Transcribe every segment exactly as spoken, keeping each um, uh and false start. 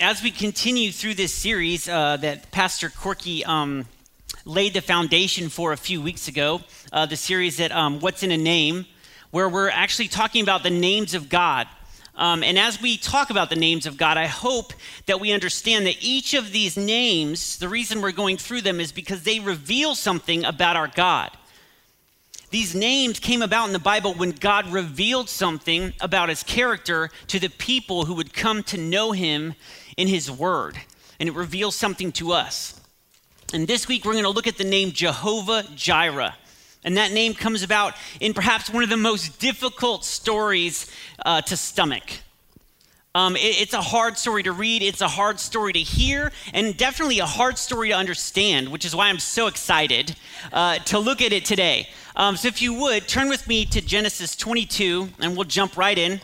as we continue through this series uh, that Pastor Corky um, laid the foundation for a few weeks ago, uh, the series that um, What's in a Name, where we're actually talking about the names of God. Um, and as we talk about the names of God, I hope that we understand that each of these names, the reason we're going through them is because they reveal something about our God. These names came about in the Bible when God revealed something about his character to the people who would come to know him in his word. And it reveals something to us. And this week, we're going to look at the name Jehovah Jireh. And that name comes about in perhaps one of the most difficult stories uh, to stomach. Um, it, it's a hard story to read, it's a hard story to hear, and definitely a hard story to understand, which is why I'm so excited uh, to look at it today. Um, so if you would, turn with me to Genesis twenty-two, and we'll jump right in.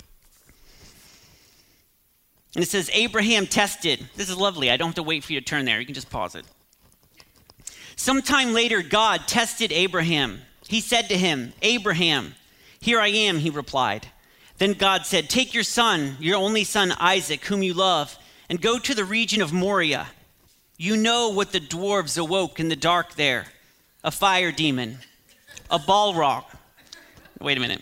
And it says, Abraham tested. This is lovely. I don't have to wait for you to turn there. You can just pause it. Sometime later, God tested Abraham. He said to him, Abraham, here I am, he replied. Then God said, take your son, your only son Isaac, whom you love, and go to the region of Moriah. You know what the dwarves awoke in the dark there. A fire demon, a Balrog. Wait a minute.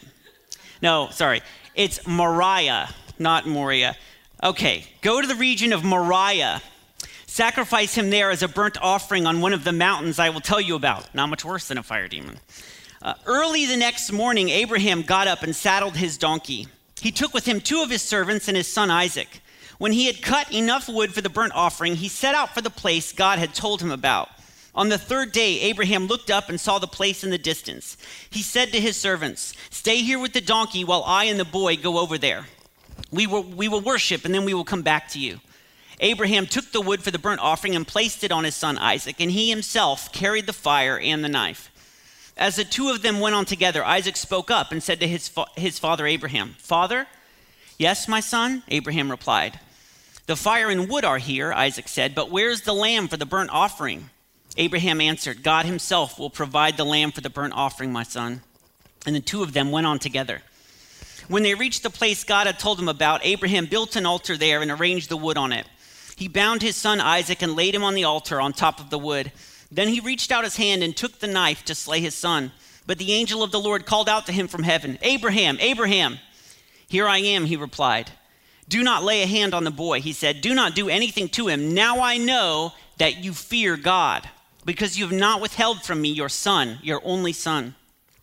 No, sorry. It's Moriah, not Moriah. Okay, go to the region of Moriah. Sacrifice him there as a burnt offering on one of the mountains I will tell you about. Not much worse than a fire demon. Uh, early the next morning, Abraham got up and saddled his donkey. He took with him two of his servants and his son Isaac. When he had cut enough wood for the burnt offering, he set out for the place God had told him about. On the third day, Abraham looked up and saw the place in the distance. He said to his servants, stay here with the donkey while I and the boy go over there. We will, we will worship and then we will come back to you. Abraham took the wood for the burnt offering and placed it on his son Isaac, and he himself carried the fire and the knife. As the two of them went on together, Isaac spoke up and said to his, fa- his father Abraham, Father? Yes, my son, Abraham replied. The fire and wood are here, Isaac said, but where's the lamb for the burnt offering? Abraham answered, God himself will provide the lamb for the burnt offering, my son. And the two of them went on together. When they reached the place God had told them about, Abraham built an altar there and arranged the wood on it. He bound his son Isaac and laid him on the altar on top of the wood. Then he reached out his hand and took the knife to slay his son. But the angel of the Lord called out to him from heaven, Abraham, Abraham. Here I am, he replied. Do not lay a hand on the boy, he said. Do not do anything to him. Now I know that you fear God, because you have not withheld from me your son, your only son.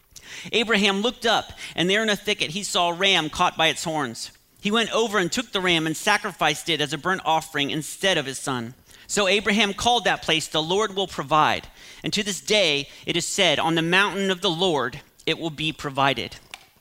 Abraham looked up, and there in a thicket he saw a ram caught by its horns. He went over and took the ram and sacrificed it as a burnt offering instead of his son. So Abraham called that place, the Lord will provide. And to this day, it is said, on the mountain of the Lord, it will be provided.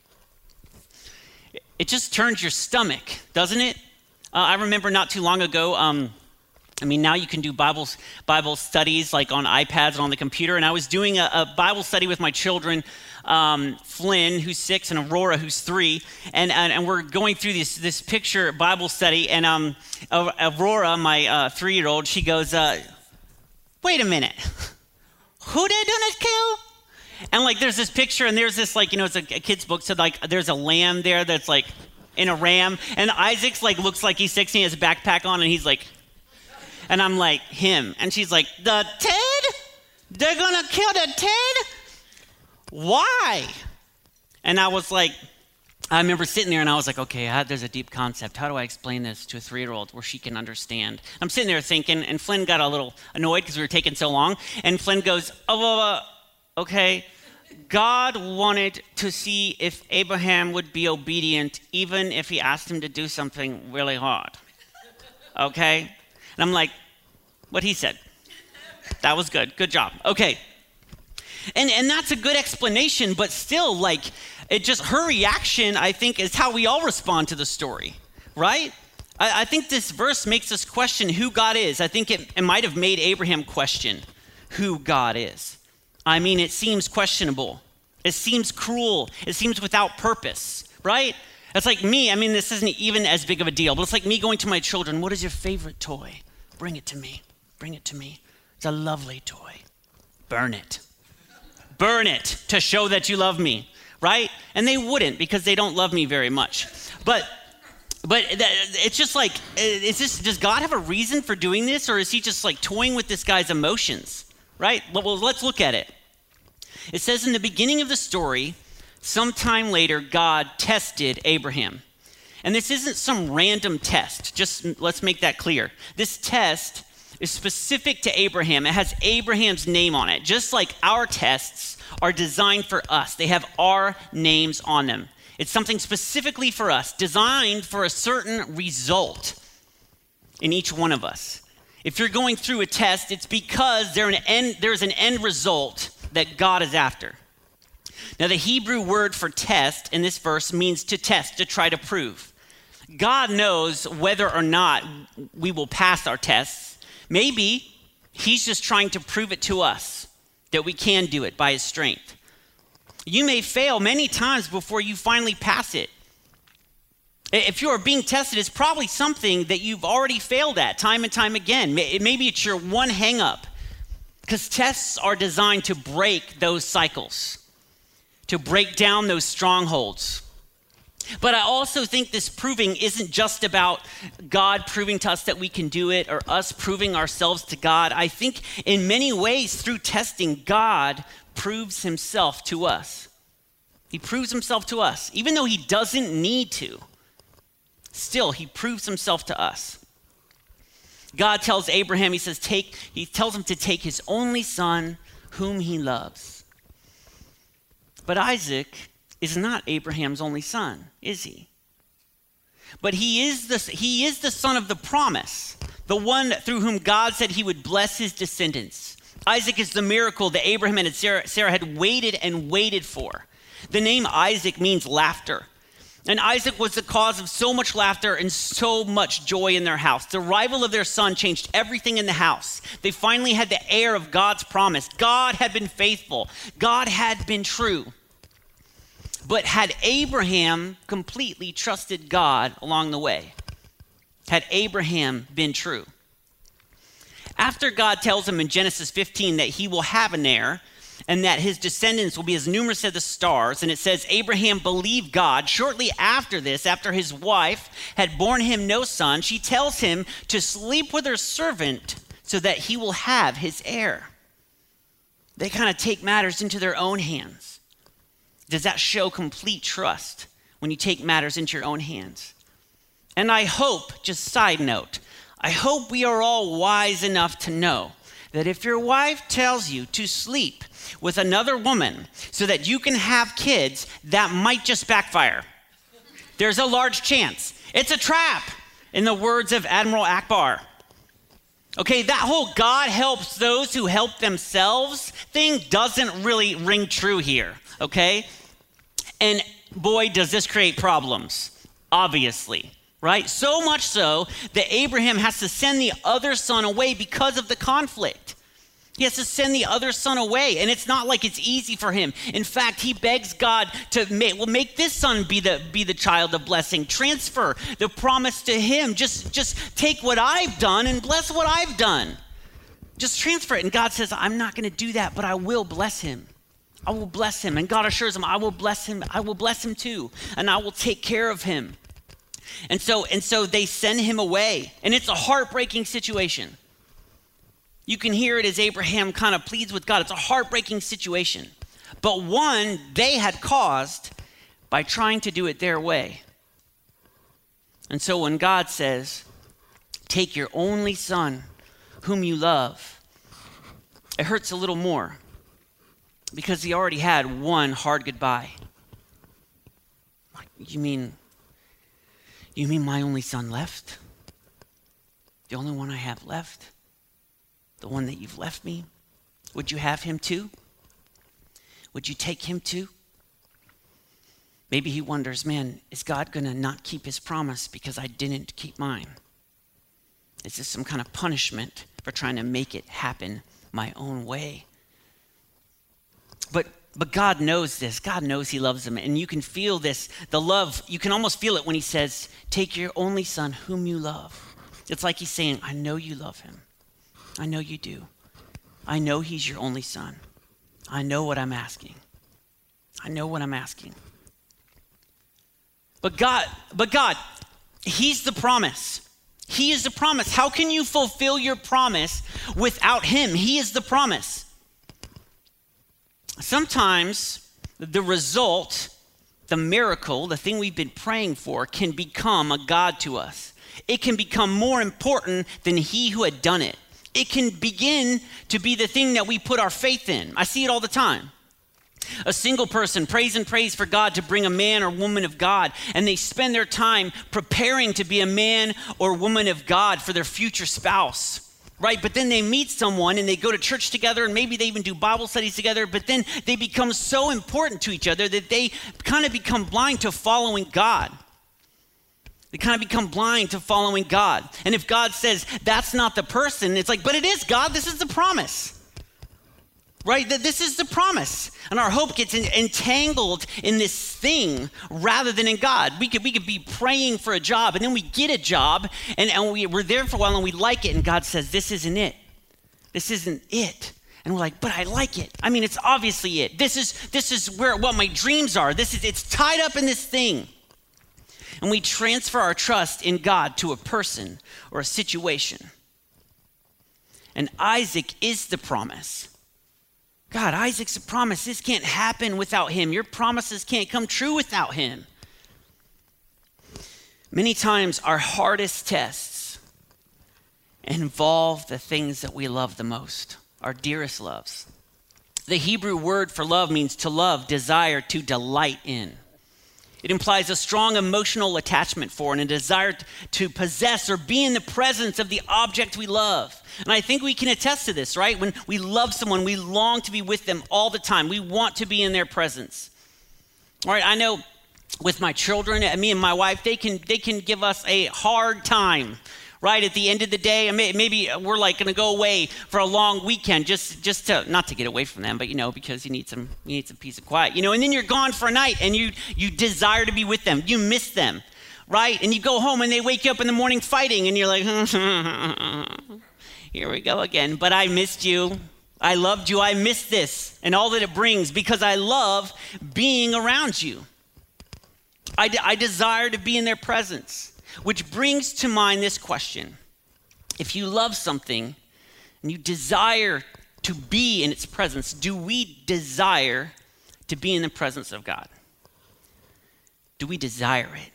It just turns your stomach, doesn't it? Uh, I remember not too long ago, um, I mean, now you can do Bible, Bible studies like on iPads and on the computer. And I was doing a, a Bible study with my children, um, Flynn, who's six, and Aurora, who's three. And, and, and we're going through this, this picture Bible study. And um, Aurora, my uh, three-year-old, she goes, uh, wait a minute. Who they gonna kill? And like, there's this picture, and there's this like, you know, it's a, a kid's book. So like, there's a lamb there that's like in a ram. And Isaac's like, looks like he's sixteen, has a backpack on, and he's like, and I'm like, him. And she's like, the Ted? They're gonna kill the Ted? Why? And I was like, I remember sitting there and I was like, okay, I, there's a deep concept. How do I explain this to a three-year-old where she can understand? I'm sitting there thinking, and Flynn got a little annoyed because we were taking so long. And Flynn goes, oh, uh, okay. God wanted to see if Abraham would be obedient even if he asked him to do something really hard. Okay? And I'm like, what he said. That was good. Good job. Okay. And and that's a good explanation, but still, like, it just, her reaction, I think, is how we all respond to the story, right? I, I think this verse makes us question who God is. I think it, it might have made Abraham question who God is. I mean, it seems questionable. It seems cruel. It seems without purpose, right? It's like me. I mean, this isn't even as big of a deal, but it's like me going to my children, what is your favorite toy? Bring it to me. Bring it to me. It's a lovely toy. Burn it. Burn it to show that you love me, right? And they wouldn't because they don't love me very much. But But it's just like, is this, does God have a reason for doing this, or is he just like toying with this guy's emotions, right? Well, let's look at it. It says in the beginning of the story, sometime later, God tested Abraham. And this isn't some random test. Just let's make that clear. This test is specific to Abraham. It has Abraham's name on it. Just like our tests are designed for us. They have our names on them. It's something specifically for us, designed for a certain result in each one of us. If you're going through a test, it's because there's an end, there's an end result that God is after. Now, the Hebrew word for test in this verse means to test, to try to prove. God knows whether or not we will pass our tests. Maybe he's just trying to prove it to us that we can do it by his strength. You may fail many times before you finally pass it. If you are being tested, it's probably something that you've already failed at time and time again. Maybe it's your one hang up, because tests are designed to break those cycles, to break down those strongholds. But I also think this proving isn't just about God proving to us that we can do it or us proving ourselves to God. I think in many ways through testing, God proves himself to us. He proves himself to us, even though he doesn't need to. Still, he proves himself to us. God tells Abraham, he says, take, he tells him to take his only son, whom he loves. But Isaac is not Abraham's only son, is he? But he is the, he is the son of the promise, the one through whom God said he would bless his descendants. Isaac is the miracle that Abraham and Sarah, Sarah had waited and waited for. The name Isaac means laughter. And Isaac was the cause of so much laughter and so much joy in their house. The arrival of their son changed everything in the house. They finally had the heir of God's promise. God had been faithful. God had been true. But had Abraham completely trusted God along the way? Had Abraham been true? After God tells him in Genesis fifteen that he will have an heir and that his descendants will be as numerous as the stars, and it says Abraham believed God, shortly after this, after his wife had borne him no son, she tells him to sleep with her servant so that he will have his heir. They kind of take matters into their own hands. Does that show complete trust when you take matters into your own hands? And I hope, just side note, I hope we are all wise enough to know that if your wife tells you to sleep with another woman so that you can have kids, that might just backfire. There's a large chance. It's a trap, in the words of Admiral Akbar. Okay, that whole God helps those who help themselves thing doesn't really ring true here, okay? And boy, does this create problems, obviously. Right? So much so that Abraham has to send the other son away because of the conflict. He has to send the other son away, and it's not like it's easy for him. In fact, he begs God to make, well, make this son be the, be the child of blessing. Transfer the promise to him. Just, just take what I've done and bless what I've done. Just transfer it. And God says, I'm not going to do that, but I will bless him. I will bless him. And God assures him, I will bless him. I will bless him too, and I will take care of him. And so, and so they send him away, and it's a heartbreaking situation. You can hear it as Abraham kind of pleads with God. It's a heartbreaking situation, but one they had caused by trying to do it their way. And so when God says, take your only son, whom you love, it hurts a little more because he already had one hard goodbye. You mean... You mean my only son left? The only one I have left? The one that you've left me? Would you have him too? Would you take him too? Maybe he wonders, man, is God going to not keep his promise because I didn't keep mine? Is this some kind of punishment for trying to make it happen my own way? But But God knows this. God knows he loves him. And you can feel this, the love. You can almost feel it when he says, take your only son whom you love. It's like he's saying, I know you love him. I know you do. I know he's your only son. I know what I'm asking. I know what I'm asking. But God, but God, He's the promise. He is the promise. How can you fulfill your promise without him? He is the promise. Sometimes the result, the miracle, the thing we've been praying for, can become a God to us. It can become more important than he who had done it. It can begin to be the thing that we put our faith in. I see it all the time. A single person prays and prays for God to bring a man or woman of God, and they spend their time preparing to be a man or woman of God for their future spouse, right? But then they meet someone and they go to church together, and maybe they even do Bible studies together, but then they become so important to each other that they kind of become blind to following God. They kind of become blind to following God. And if God says, that's not the person, it's like, but it is God, this is the promise. Right? That this is the promise. And our hope gets entangled in this thing rather than in God. We could, we could be praying for a job, and then we get a job, and, and we, we're there for a while, and we like it, and God says, this isn't it. This isn't it. And we're like, but I like it. I mean, it's obviously it. This is, this is where what my dreams are. This is, it's tied up in this thing. And we transfer our trust in God to a person or a situation. And Isaac is the promise. God, Isaac's a promise. This can't happen without him. Your promises can't come true without him. Many times our hardest tests involve the things that we love the most, our dearest loves. The Hebrew word for love means to love, desire, to delight in. It implies a strong emotional attachment for and a desire to possess or be in the presence of the object we love. And I think we can attest to this, right? When we love someone, we long to be with them all the time. We want to be in their presence. All right, I know with my children, me and my wife, they can they can give us a hard time, right? At the end of the day, maybe we're like going to go away for a long weekend just, just to, not to get away from them, but, you know, because you need some you need some peace and quiet, you know, and then you're gone for a night and you you desire to be with them. You miss them, right? And you go home and they wake you up in the morning fighting and you're like, here we go again. But I missed you. I loved you. I missed this and all that it brings because I love being around you. I, I desire to be in their presence. Which brings to mind this question. If you love something and you desire to be in its presence, do we desire to be in the presence of God? Do we desire it?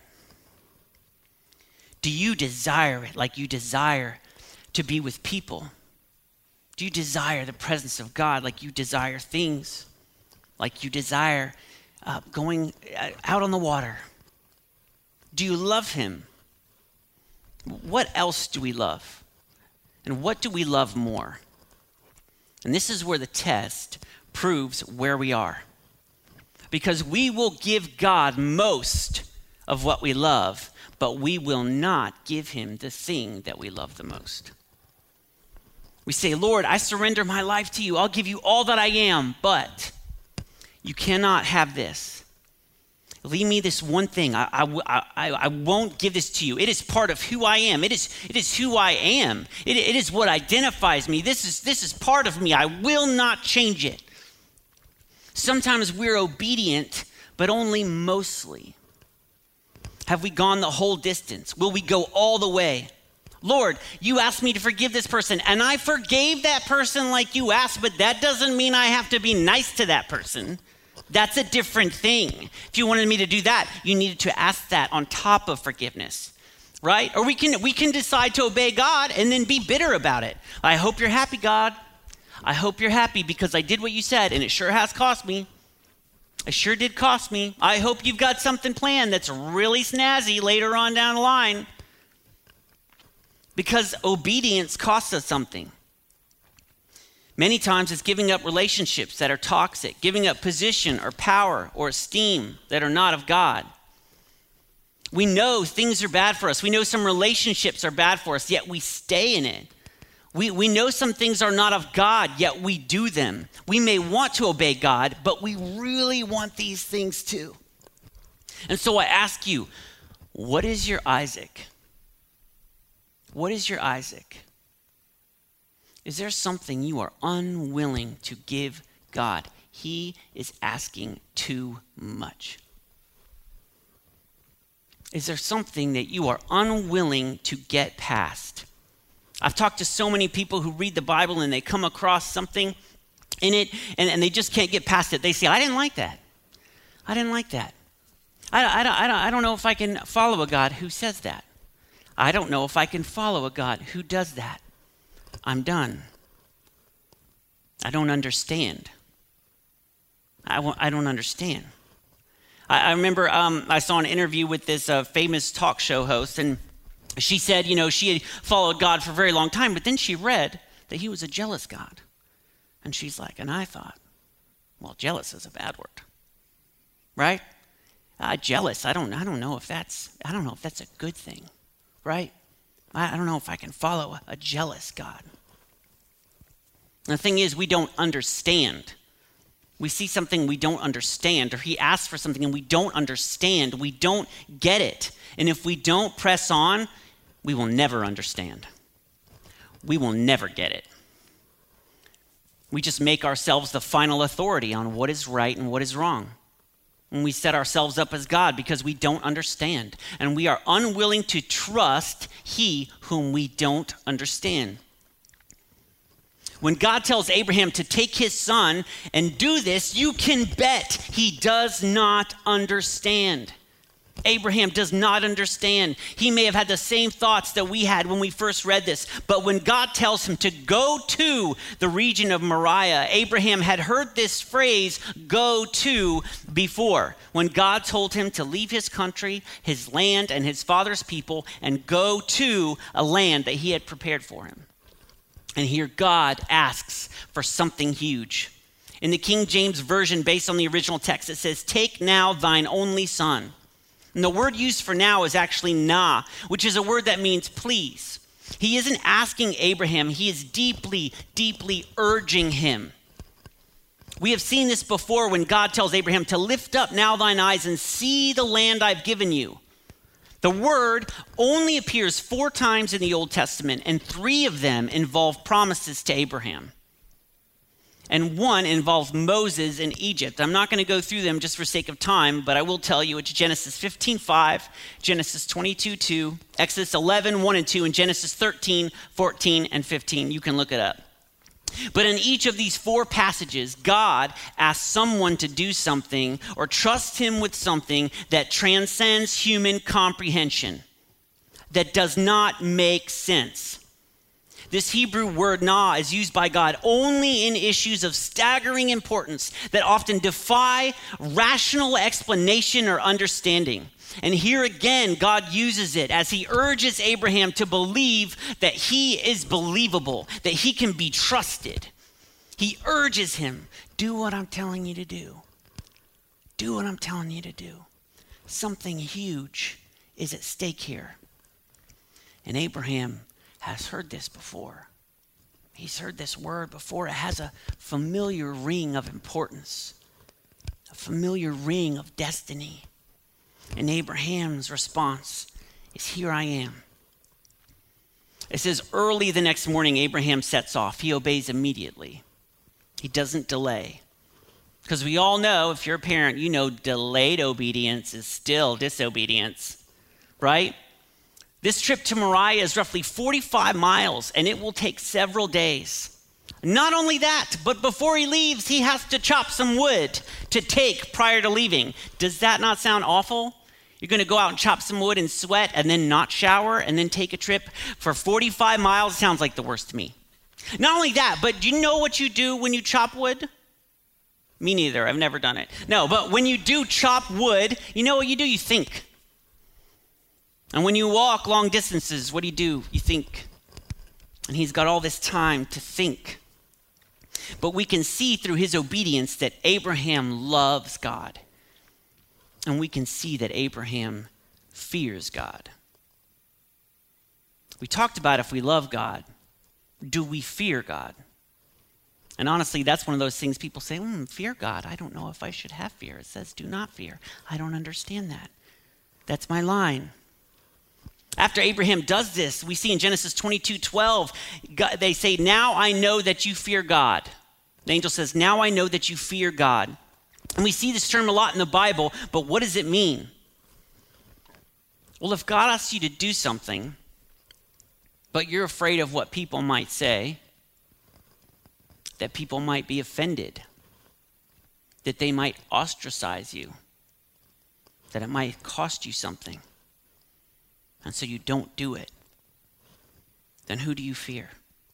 Do you desire it like you desire to be with people? Do you desire the presence of God like you desire things? Like you desire uh, going out on the water? Do you love him? What else do we love? And what do we love more? And this is where the test proves where we are. Because we will give God most of what we love, but we will not give him the thing that we love the most. We say, Lord, I surrender my life to you. I'll give you all that I am, but you cannot have this. Leave me this one thing. I, I, I, I won't give this to you. It is part of who I am. It is, it is who I am. It, it is what identifies me. This is, this is part of me. I will not change it. Sometimes we're obedient, but only mostly. Have we gone the whole distance? Will we go all the way? Lord, you asked me to forgive this person, and I forgave that person like you asked, but that doesn't mean I have to be nice to that person. That's a different thing. If you wanted me to do that, you needed to ask that on top of forgiveness, right? Or we can we can decide to obey God and then be bitter about it. I hope you're happy, God. I hope you're happy because I did what you said, and it sure has cost me. It sure did cost me. I hope you've got something planned that's really snazzy later on down the line. Because obedience costs us something. Many times it's giving up relationships that are toxic, giving up position or power or esteem that are not of God. We know things are bad for us. We know some relationships are bad for us, yet we stay in it. We, we know some things are not of God, yet we do them. We may want to obey God, but we really want these things too. And so I ask you, what is your Isaac? What is your Isaac? Is there something you are unwilling to give God? He is asking too much. Is there something that you are unwilling to get past? I've talked to so many people who read the Bible and they come across something in it and, and they just can't get past it. They say, I didn't like that. I didn't like that. I, I, I, don't, I don't know if I can follow a God who says that. I don't know if I can follow a God who does that. I'm done. I don't understand. I, w- I don't understand. I, I remember um, I saw an interview with this uh, famous talk show host, and she said, you know, she had followed God for a very long time, but then she read that he was a jealous God. And she's like, and I thought, well, jealous is a bad word, right? Uh, jealous, I don't, I don't know if that's, I don't know if that's a good thing, right? I, I don't know if I can follow a, a jealous God. And the thing is, we don't understand. We see something we don't understand, or he asks for something and we don't understand. We don't get it. And if we don't press on, we will never understand. We will never get it. We just make ourselves the final authority on what is right and what is wrong. And we set ourselves up as God because we don't understand. And we are unwilling to trust he whom we don't understand. When God tells Abraham to take his son and do this, you can bet he does not understand. Abraham does not understand. He may have had the same thoughts that we had when we first read this. But when God tells him to go to the region of Moriah, Abraham had heard this phrase, go to, before. When God told him to leave his country, his land, and his father's people, and go to a land that he had prepared for him. And here God asks for something huge. In the King James Version, based on the original text, it says, take now thine only son. And the word used for now is actually na, which is a word that means please. He isn't asking Abraham, he is deeply, deeply urging him. We have seen this before when God tells Abraham to lift up now thine eyes and see the land I've given you. The word only appears four times in the Old Testament, and three of them involve promises to Abraham. And one involves Moses in Egypt. I'm not going to go through them just for sake of time, but I will tell you it's Genesis fifteen five, Genesis twenty-two two, Exodus eleven one and two, and Genesis thirteen fourteen and fifteen. You can look it up. But in each of these four passages, God asks someone to do something or trust him with something that transcends human comprehension, that does not make sense. This Hebrew word na is used by God only in issues of staggering importance that often defy rational explanation or understanding. And here again, God uses it as he urges Abraham to believe that he is believable, that he can be trusted. He urges him, do what I'm telling you to do. Do what I'm telling you to do. Something huge is at stake here. And Abraham has heard this before. He's heard this word before. It has a familiar ring of importance, a familiar ring of destiny. And Abraham's response is, here I am. It says, early the next morning, Abraham sets off. He obeys immediately. He doesn't delay. Because we all know, if you're a parent, you know delayed obedience is still disobedience, right? This trip to Moriah is roughly forty-five miles, and it will take several days. Not only that, but before he leaves, he has to chop some wood to take prior to leaving. Does that not sound awful? You're going to go out and chop some wood and sweat and then not shower and then take a trip for forty-five miles? Sounds like the worst to me. Not only that, but do you know what you do when you chop wood? Me neither. I've never done it. No, but when you do chop wood, you know what you do? You think. And when you walk long distances, what do you do? You think. And he's got all this time to think. But we can see through his obedience that Abraham loves God. And we can see that Abraham fears God. We talked about if we love God, do we fear God? And honestly, that's one of those things people say, mm, fear God. I don't know if I should have fear. It says do not fear. I don't understand that. That's my line. After Abraham does this, we see in Genesis twenty-two twelve, God, they say, now I know that you fear God. The angel says, now I know that you fear God. And we see this term a lot in the Bible, but what does it mean? Well, if God asks you to do something, but you're afraid of what people might say, that people might be offended, that they might ostracize you, that it might cost you something, and so you don't do it, then who do you fear?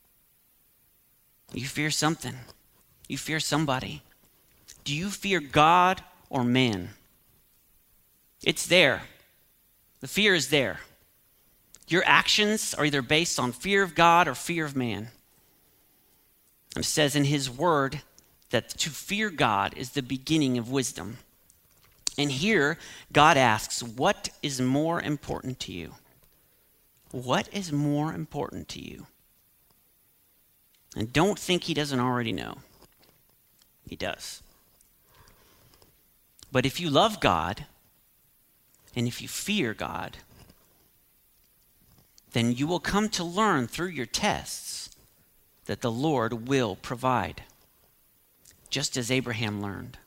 You fear something. You fear somebody. Do you fear God or man? It's there. The fear is there. Your actions are either based on fear of God or fear of man. And it says in his word that to fear God is the beginning of wisdom. And here, God asks, what is more important to you? What is more important to you? And don't think he doesn't already know. He does. But if you love God, and if you fear God, then you will come to learn through your tests that the Lord will provide, just as Abraham learned.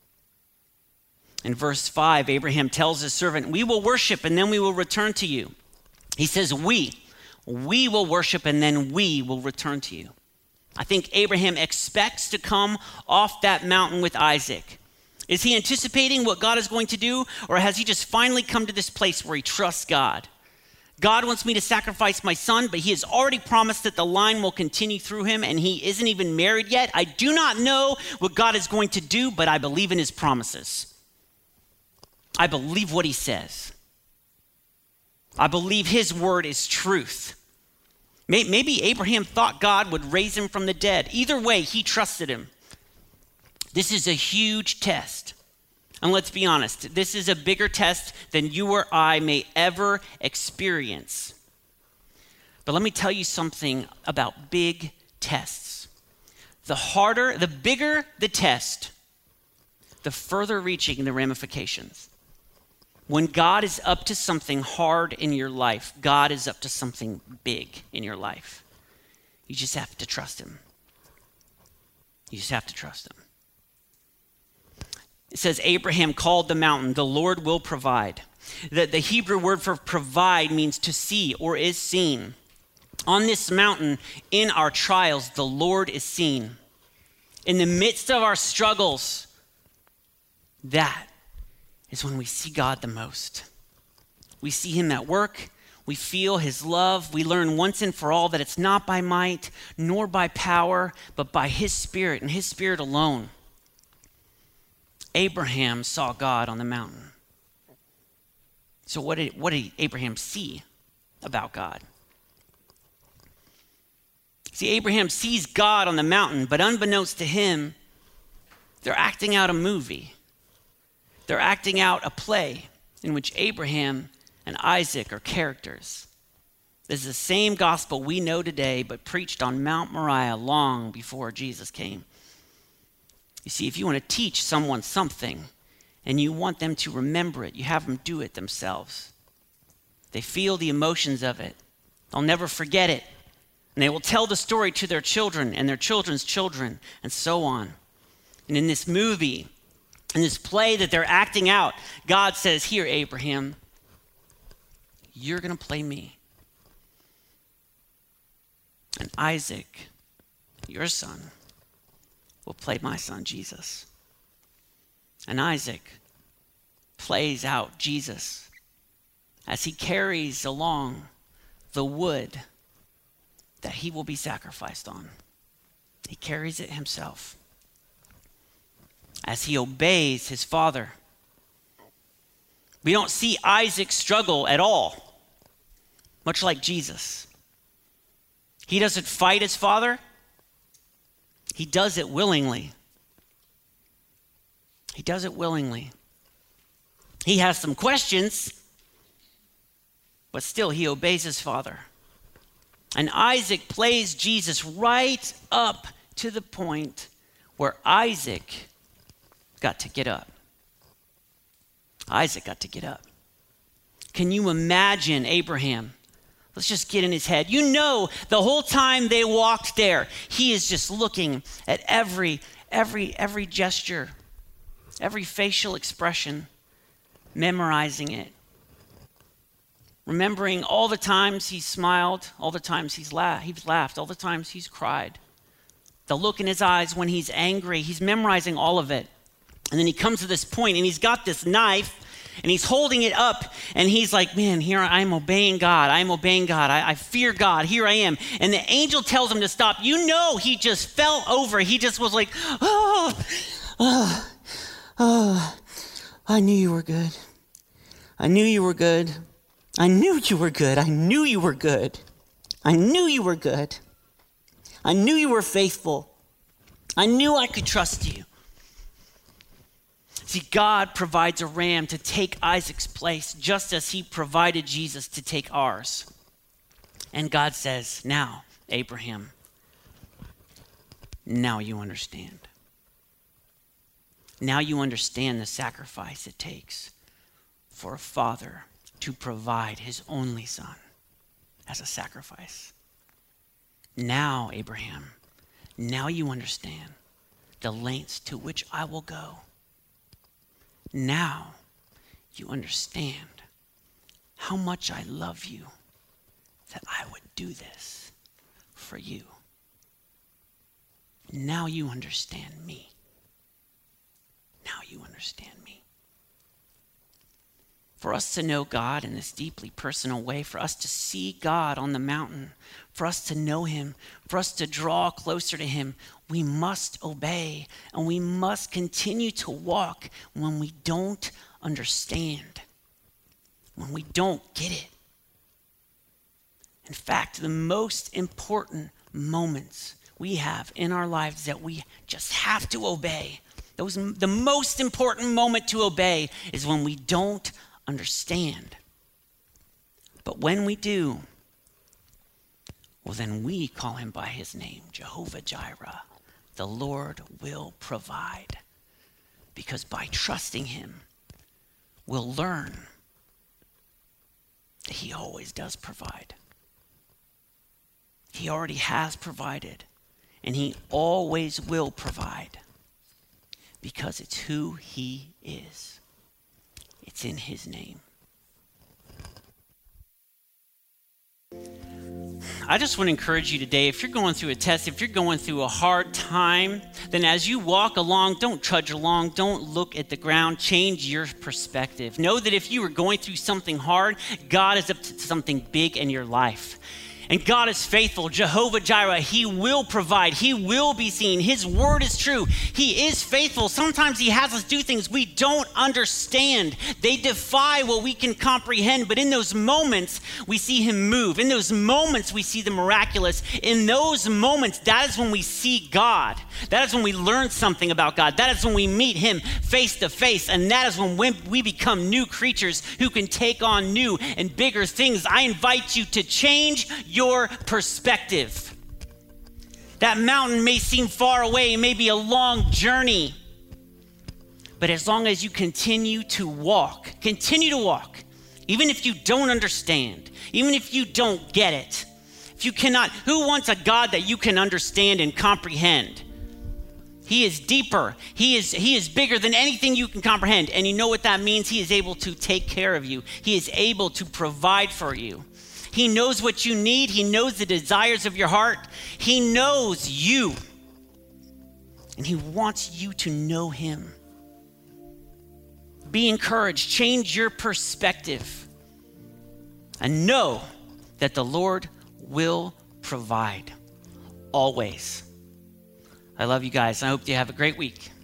In verse five, Abraham tells his servant, we will worship and then we will return to you. He says, we, we will worship and then we will return to you. I think Abraham expects to come off that mountain with Isaac. Is he anticipating what God is going to do, or has he just finally come to this place where he trusts God? God wants me to sacrifice my son, but he has already promised that the line will continue through him, and he isn't even married yet. I do not know what God is going to do, but I believe in his promises. I believe what he says. I believe his word is truth. Maybe Abraham thought God would raise him from the dead. Either way, he trusted him. This is a huge test. And let's be honest, this is a bigger test than you or I may ever experience. But let me tell you something about big tests. The harder, the bigger the test, the further reaching the ramifications. When God is up to something hard in your life, God is up to something big in your life. You just have to trust him. You just have to trust him. It says Abraham called the mountain, the Lord will provide. The, the Hebrew word for provide means to see or is seen. On this mountain, in our trials, the Lord is seen. In the midst of our struggles, that is when we see God the most. We see him at work. We feel his love. We learn once and for all that it's not by might nor by power, but by his Spirit and his Spirit alone. Abraham saw God on the mountain. So what did, what did Abraham see about God? See, Abraham sees God on the mountain, but unbeknownst to him, they're acting out a movie. They're acting out a play in which Abraham and Isaac are characters. This is the same gospel we know today, but preached on Mount Moriah long before Jesus came. You see, if you want to teach someone something and you want them to remember it, you have them do it themselves. They feel the emotions of it. They'll never forget it. And they will tell the story to their children and their children's children and so on. And in this movie, in this play that they're acting out, God says, here, Abraham, you're going to play me. And Isaac, your son, will play my son, Jesus. And Isaac plays out Jesus as he carries along the wood that he will be sacrificed on. He carries it himself as he obeys his father. We don't see Isaac struggle at all, much like Jesus. He doesn't fight his father. He does it willingly. He does it willingly. He has some questions, but still he obeys his father. And Isaac plays Jesus right up to the point where Isaac got to get up. Isaac got to get up. Can you imagine Abraham? Let's just get in his head. You know, the whole time they walked there, he is just looking at every, every, every gesture, every facial expression, memorizing it. remembering all the times he smiled, all the times he's la- he's laughed, all the times he's cried. The look in his eyes when he's angry, he's memorizing all of it. And then he comes to this point and he's got this knife and he's holding it up and he's like, man, here I am obeying God. I am obeying God. I, I fear God. Here I am. And the angel tells him to stop. You know, he just fell over. He just was like, oh, oh, oh, I knew you were good. I knew you were good. I knew you were good. I knew you were good. I knew you were good. I knew you were faithful. I knew I could trust you. See, God provides a ram to take Isaac's place, just as he provided Jesus to take ours. And God says, now, Abraham, now you understand. Now you understand the sacrifice it takes for a father to provide his only son as a sacrifice. Now, Abraham, now you understand the lengths to which I will go. Now you understand how much I love you, that I would do this for you. Now you understand me. Now you understand me. For us to know God in this deeply personal way, for us to see God on the mountain, for us to know him, for us to draw closer to him, we must obey and we must continue to walk when we don't understand, when we don't get it. In fact, the most important moments we have in our lives that we just have to obey, those, the most important moment to obey is when we don't understand. But when we do, well, then we call him by his name, Jehovah Jireh. The Lord will provide. Because by trusting him, we'll learn that he always does provide. He already has provided, and he always will provide. Because it's who he is. It's in his name. I just want to encourage you today, if you're going through a test, if you're going through a hard time, then as you walk along, don't trudge along, don't look at the ground, change your perspective. Know that if you are going through something hard, God is up to something big in your life. And God is faithful, Jehovah Jireh. He will provide. He will be seen. His word is true. He is faithful. Sometimes he has us do things we don't understand. They defy what we can comprehend. But in those moments, we see him move. In those moments, we see the miraculous. In those moments, that is when we see God. That is when we learn something about God. That is when we meet him face to face. And that is when we become new creatures who can take on new and bigger things. I invite you to change your your perspective. That mountain may seem far away, it may be a long journey, but as long as you continue to walk, continue to walk, even if you don't understand, even if you don't get it, if you cannot, who wants a God that you can understand and comprehend? He is deeper. He is, he is bigger than anything you can comprehend. And you know what that means? He is able to take care of you. He is able to provide for you. He knows what you need. He knows the desires of your heart. He knows you. And he wants you to know him. Be encouraged. Change your perspective. And know that the Lord will provide. Always. I love you guys. I hope you have a great week.